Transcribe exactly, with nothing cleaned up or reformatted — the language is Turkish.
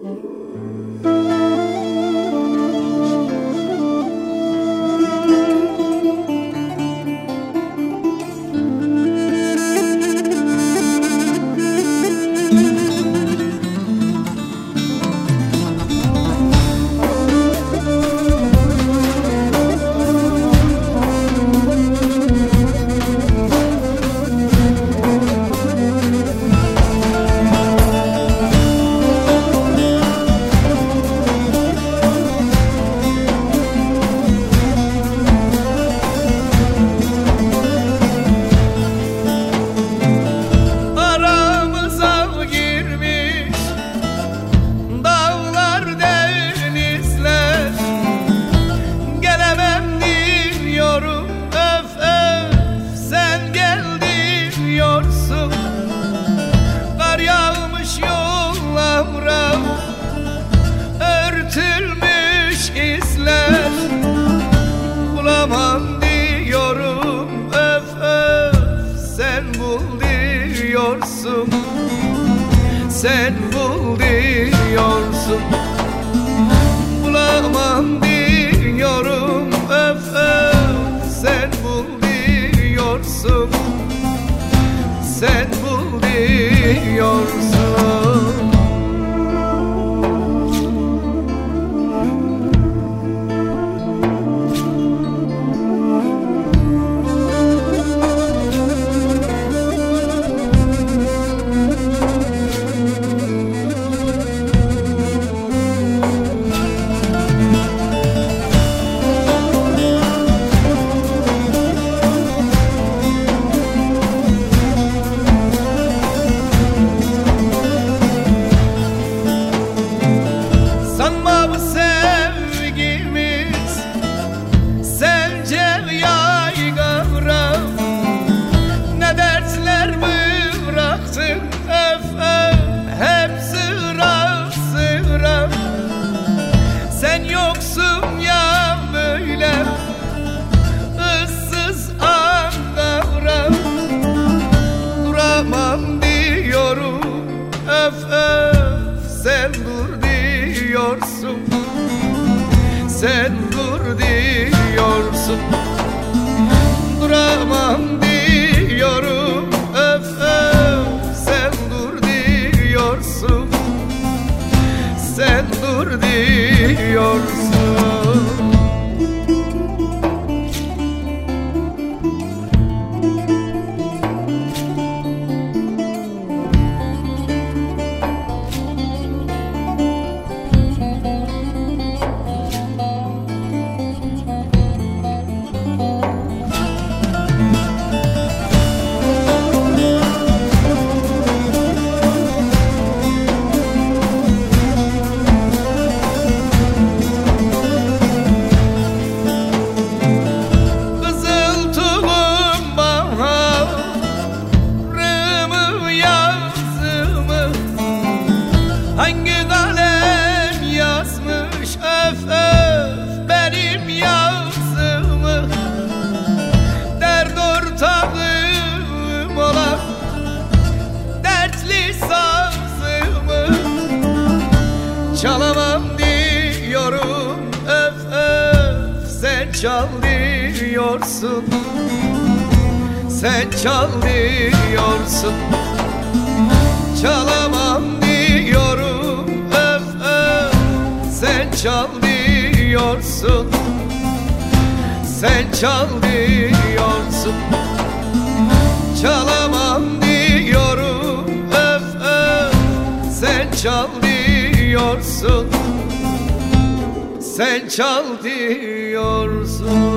Örtülmüş izler bulamam diyorum, öf öf sen bul diyorsun, sen bul diyorsun. Bulamam diyorum, öf öf sen bul diyorsun, sen bul diyorsun. Sanma bu sevgimiz sence yaygara, ne dertler bıraktın öf öf hep sıra sıra. Sen yoksun ya böyle ıssız Ankara, duramam diyorum, öf öf sen dur diyorsun, sen dur diyorsun. Duramam diyorum, öf öf sen dur diyorsun, sen dur diyorsun. Hangi kalem yazmış öf öf benim yazımı, dert ortağım olan dertli sazımı. Çalamam diyorum, öf öf sen çal diyorsun, sen çal diyorsun. Çalamam diyorum, öf öf sen çal diyorsun, sen çal diyorsun. Çalamam diyorum, öf öf sen çal diyorsun, sen çal diyorsun.